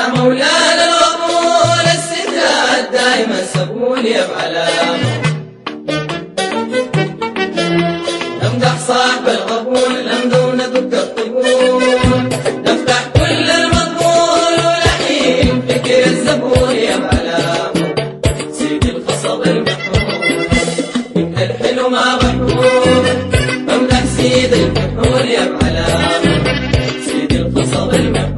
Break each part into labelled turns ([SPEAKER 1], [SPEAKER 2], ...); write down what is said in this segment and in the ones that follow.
[SPEAKER 1] يا مولانا الغفور السجاد دايما سبول يا بعلام. نمدح صاحب القبول نمدو ندق الطبول، نفتح كل المضمون ولحين فكر الزبور يا بعلام. سيد القصب المحمود من الحلو ما بحور، نمدح سيد الفحول يا بعلام. سيد القصب المحمود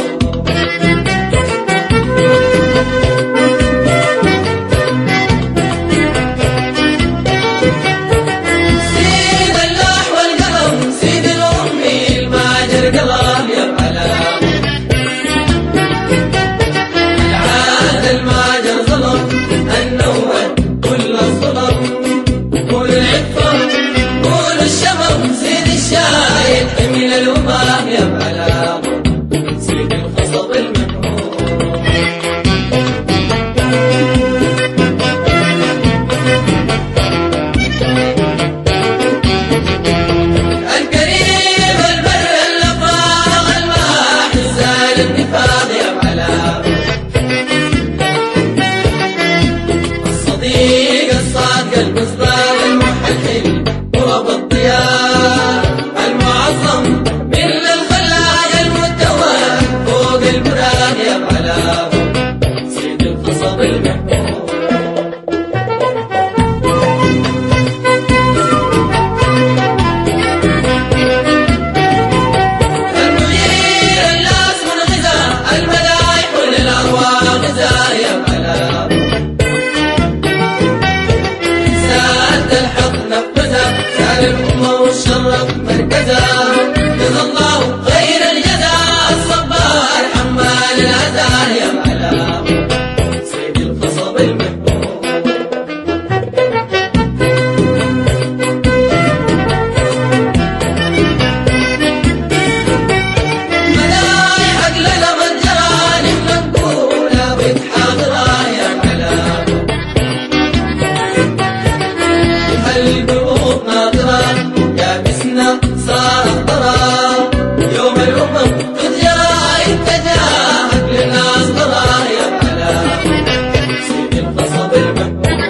[SPEAKER 1] والشرف مركزه، جزا الله خير الجزاء الصبار حمال الأذان يا معلم. سيد القصب المحمود مدايحك لنا الجراني منقولة بتحاضرها يا معلم. القلوب ناظرة صارت ضرار، يوم الأمم تتجرى اتجاهك للناس ضرار يا معلم. سيد القصب المحمود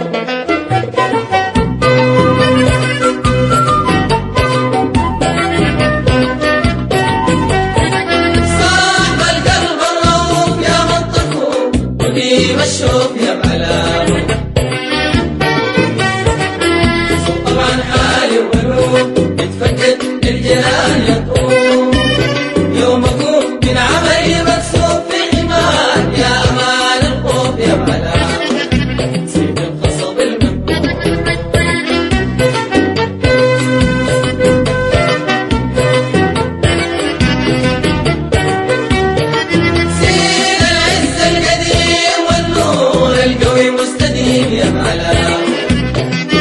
[SPEAKER 1] صاحب القلب الرؤوف يا منطقه وديم الشوف يا معلم. طبعا حالي وقلوب الجيران يطوف، يوم اقوم من عملي مكسوف في حمار يا امان الخوف يا معلم. سيد القصب المحمود سيد العز القديم والنور القوي مستديم يا معلم.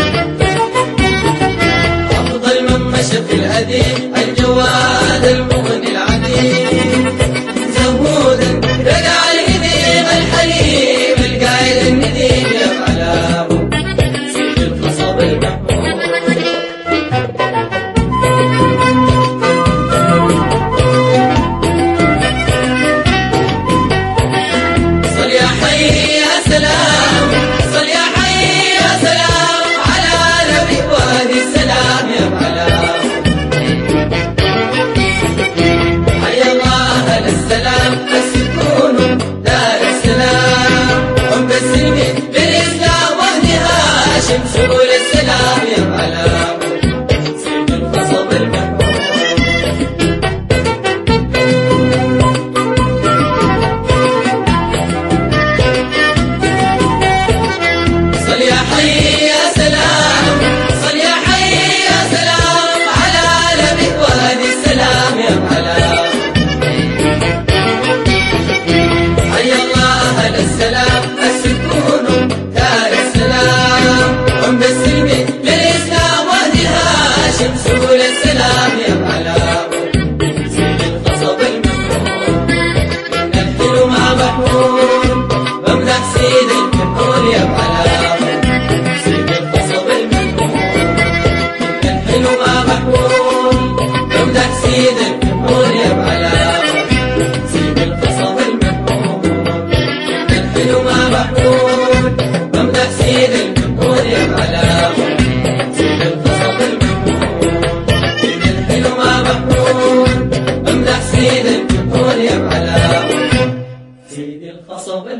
[SPEAKER 1] في الهدي الجواد المغني